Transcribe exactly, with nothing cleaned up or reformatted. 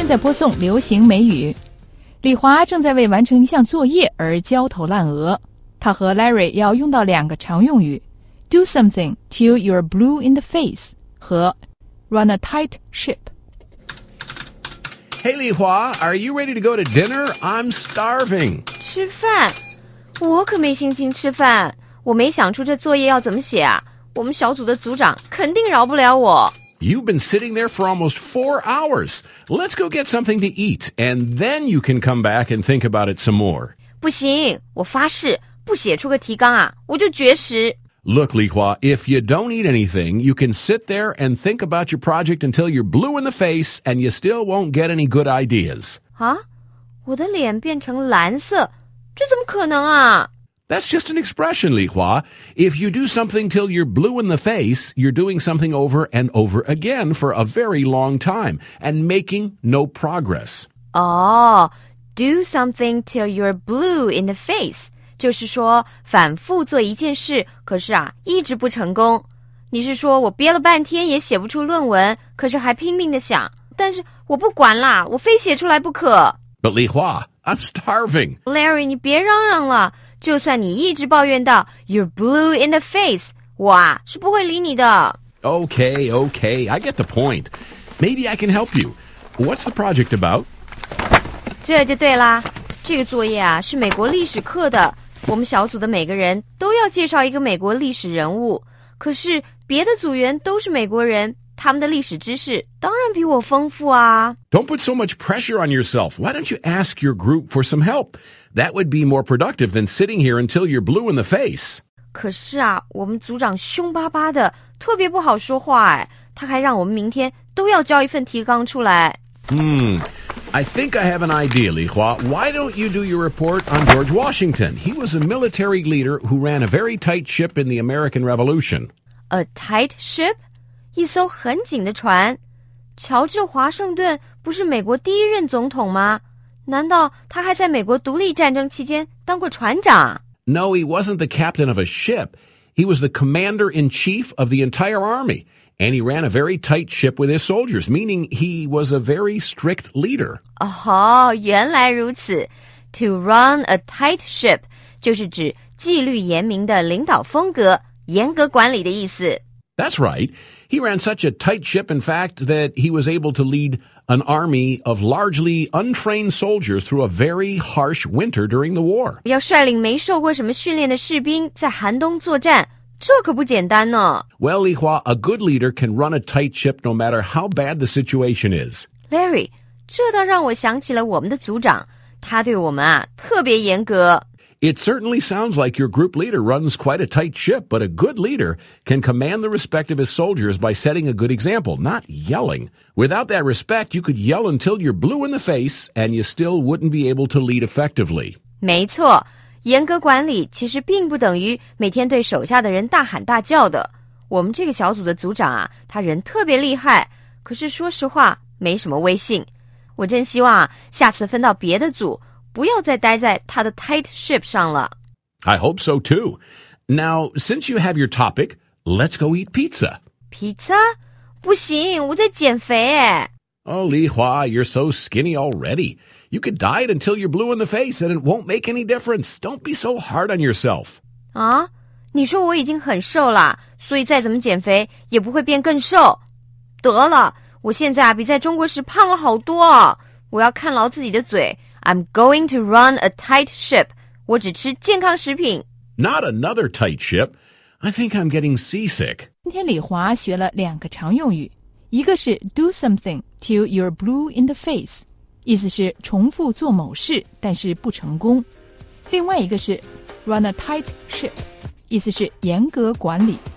在播送流行美语。李华正在为完成一项作业而焦头烂额，他和 Larry 要用到两个常用语 Do something till you're blue in the face 和 Run a tight ship。Hey Li Hua, are you ready to go to dinner? I'm starving. 吃饭？我可没心情吃饭，我没想出这作业要怎么写啊，我们小组的组长肯定饶不了我。 You've been sitting there for almost four hours. Let's go get something to eat, and then you can come back and think about it some more. 不行，我发誓，不写出个提纲啊，我就绝食。 Look, Li Hua, if you don't eat anything, you can sit there and think about your project until you're blue in the face, and you still won't get any good ideas. 啊？我的脸变成蓝色，这怎么可能啊 ？That's just an expression, Li Hua. If you do something till you're blue in the face, you're doing something over and over again for a very long time and making no progress. 哦、oh, do something till you're blue in the face, 就是说反复做一件事，可是啊，一直不成功。你是说我憋了半天也写不出论文，可是还拼命的想，但是我不管啦，我非写出来不可。 But Li Hua, I'm starving. Larry, 你别嚷嚷了。就算你一直抱怨到 You're blue in the face, 我啊是不会理你的。 Okay, okay, I get the point. Maybe I can help you. What's the project about? 这就对啦，这个作业啊是美国历史课的，我们小组的每个人都要介绍一个美国历史人物，可是别的组员都是美国人，他们的历史知识当然比我丰富啊。 Don't put so much pressure on yourself. Why don't you ask your group for some help?That would be more productive than sitting here until you're blue in the face. 可是啊，我们组长凶巴巴的，特别不好说话哎，他还让我们明天都要交一份提纲出来。 Hmm, I think I have an idea, Li Hua. Why don't you do your report on George Washington? He was a military leader who ran a very tight ship in the American Revolution. A tight ship? 一艘很紧的船。乔治华盛顿不是美国第一任总统吗？难道他还在美国独立战争期间当过船长？ No, he wasn't the captain of a ship. He was the commander-in-chief of the entire army, and he ran a very tight ship with his soldiers, meaning he was a very strict leader. 哦，原来如此。To run a tight ship 就是指纪律严明的领导风格，严格管理的意思。 That's right. He ran such a tight ship, in fact, that he was able to lead an army of largely untrained soldiers through a very harsh winter during the war. 要率领没受过什么训练的士兵在寒冬作战，这可不简单呢。 Well, Li Hua, a good leader can run a tight ship no matter how bad the situation is. Larry, 这倒让我想起了我们的组长，他对我们啊特别严格。 It certainly sounds like your group leader runs quite a tight ship, but a good leader can command the respect of his soldiers by setting a good example, not yelling. Without that respect, you could yell until you're blue in the face, and you still wouldn't be able to lead effectively. 没错，严格管理其实并不等于每天对手下的人大喊大叫的。我们这个小组的组长啊，他人特别厉害，可是说实话没什么威信。我真希望啊，下次分到别的组不要再待在他的 tight ship 上了。 I hope so too. Now, since you have your topic, let's go eat pizza. Pizza? 不行，我在减肥哎。 Oh, Li Hua, you're so skinny already. You could diet until you're blue in the face and it won't make any difference. Don't be so hard on yourself. 啊？你说我已经很瘦了，所以再怎么减肥也不会变更瘦。得了，我现在啊比在中国时胖了好多啊，我要看牢自己的嘴。I'm going to run a tight ship. 我只吃健康食品。 Not another tight ship. I think I'm getting seasick. 今天李华学了两个常用语，一个是 do something till you're blue in the face， 意思是重复做某事但是不成功。另外一个是 run a tight ship， 意思是严格管理。